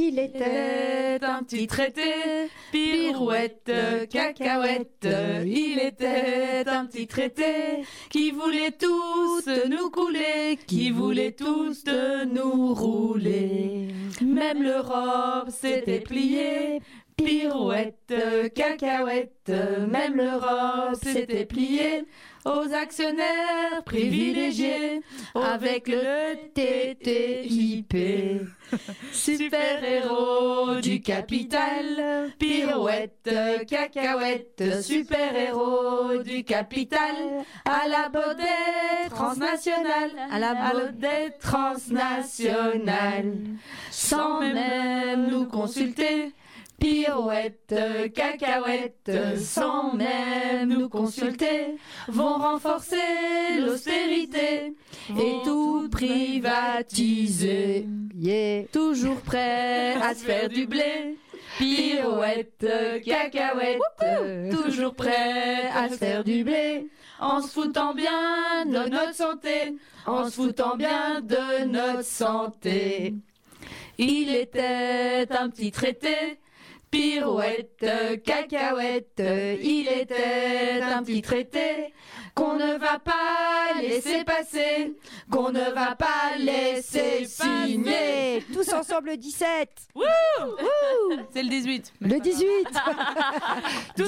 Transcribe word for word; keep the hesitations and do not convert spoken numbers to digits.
Il était un petit traité, pirouette, cacahuète. Il était un petit traité qui voulait tous nous couler, qui voulait tous de nous rouler. Même l'Europe s'était pliée, pirouette, cacahuète. Même l'Europe s'était pliée aux actionnaires privilégiés avec le T T I P. Super-héros du capital, pirouette, cacahuète. Super-héros du capital, à la beauté transnationale, à la beauté transnationale. Sans même nous consulter, pirouette, cacahuète, sans même nous consulter, vont renforcer l'austérité et tout privatiser. Yeah. Toujours prêt à se faire du blé, pirouette, cacahuète. Wouhou. Toujours prêt à se faire du blé, en se foutant bien de notre santé, en se foutant bien de notre santé. Il était un petit traité, pirouette, cacahuète. Il était un petit traité qu'on ne va pas laisser passer, qu'on ne va pas laisser signer. Tous ensemble le dix-sept. C'est le dix-huit. Le dix-huit.